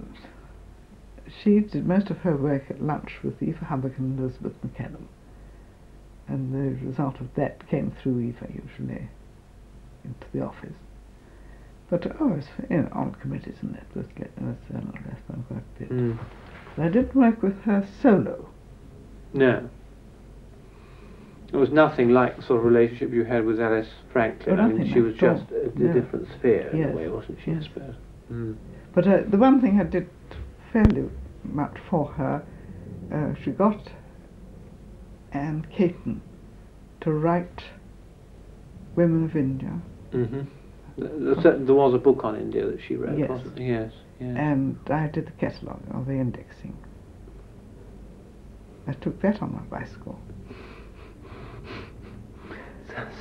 she did most of her work at lunch with Eva Happock and Elizabeth McCallum, and the result of that came through Eva usually into the office. But oh, I was you know, on committees and that with Eleanor Rathbone quite a bit. Mm. But I didn't work with her solo. No. It was nothing like the sort of relationship you had with Alice Franklin. Oh, I mean, nothing she like was at all. just a, a No. different sphere in Yes, a way, wasn't she, yes. I suppose? Mm. But uh, the one thing I did fairly much for her, uh, she got Anne Caton to write Women of India, Mm-hmm. There, there was a book on India that she wrote, Yes. wasn't there? Yes, yes. and I did the catalogue or the indexing. I took that on my bicycle.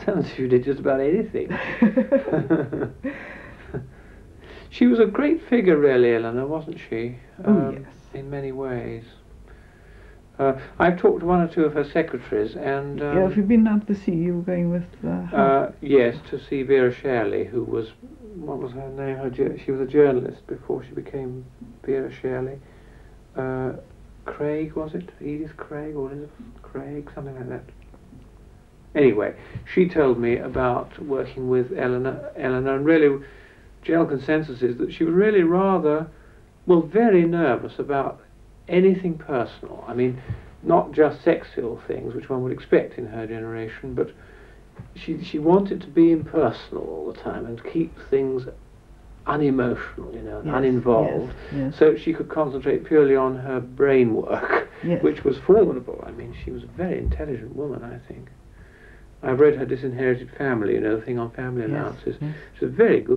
sounds as if you did just about anything. She was a great figure, really, Eleanor, wasn't she? Oh, Um, yes. In many ways. Uh, I've talked to one or two of her secretaries, and um, Yeah, have you been down to the sea? You were going with... Uh, uh, yes, to see Vera Shirley, who was, what was her name? Her jour- she was a journalist before she became Vera Shirley. Uh, Craig, was it? Edith Craig or Elizabeth Craig, something like that. Anyway, she told me about working with Eleanor, Eleanor, and really, general consensus is that she was really rather, well, very nervous about anything personal. I mean, not just sexual things, which one would expect in her generation, but she she wanted to be impersonal all the time and keep things unemotional, you know, and Yes, uninvolved, yes, yes. so she could concentrate purely on her brain work, Yes. which was formidable. I mean, she was a very intelligent woman, I think. I've read her Disinherited Family, you know, the thing on family Yes, allowances. yes. She's a very good